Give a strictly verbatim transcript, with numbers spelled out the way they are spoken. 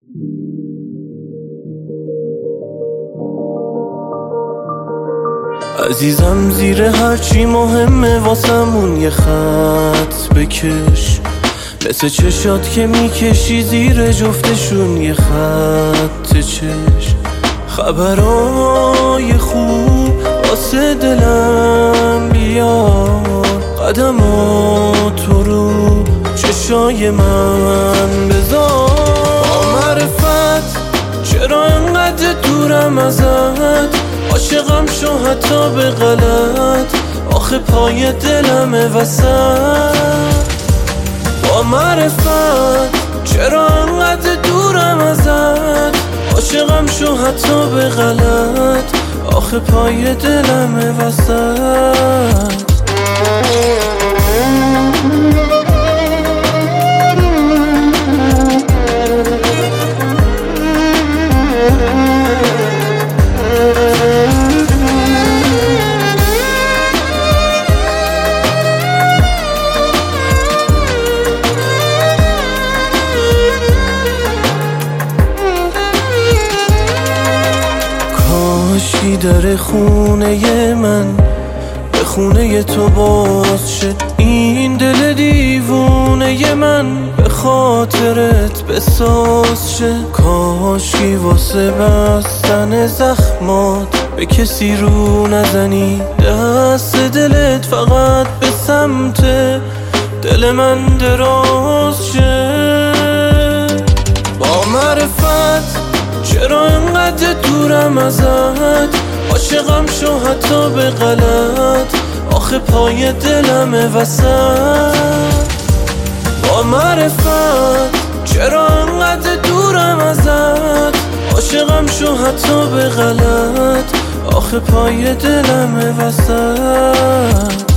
عزیزم زیر هرچی مهمه واسمون یه خط بکش، مثل چشات که میکشی زیر جفتشون یه خط چش. خبرای خوب واسه دلم بیار، قدماتو رو چشای من بذار. با معرفت چرا انقدر دورم ازت، عاشقم شو حتی به غلط، آخه پای دلم وسط. با معرفت چرا انقدر دورم ازت، عاشقم شو حتی به غلط، آخه پای دلم وسط. کاشکی در خونه من به خونه تو باز شد، این دل دیوونه من به خاطرت بساز شه. کاشکی واسه بستن زخمات به کسی رو نزنی، دست دلت فقط به سمت دل من دراز شه. با معرفت چرا انقدر دورم ازت، عاشقم شو حتی به غلط، آخه پای دلم وسط. با معرفت چرا انقدر دورم ازت، عاشقم شو حتی به غلط، آخه پای دلم وسط.